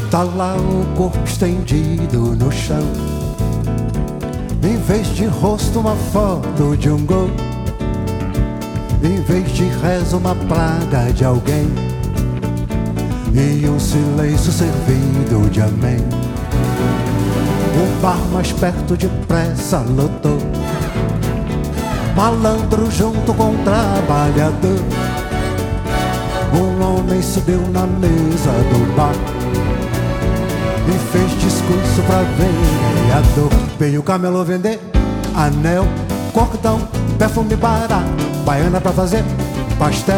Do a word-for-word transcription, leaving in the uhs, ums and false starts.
Tá lá o corpo estendido no chão, em vez de rosto uma foto de um gol, em vez de rezo uma praga de alguém, e um silêncio servido de amém. O bar mais perto depressa lotou, malandro junto com o trabalhador. Um homem subiu na mesa do bar e fez discurso pra vereador. Veio o camelô vender anel, cordão, perfume barato, baiana pra fazer pastel.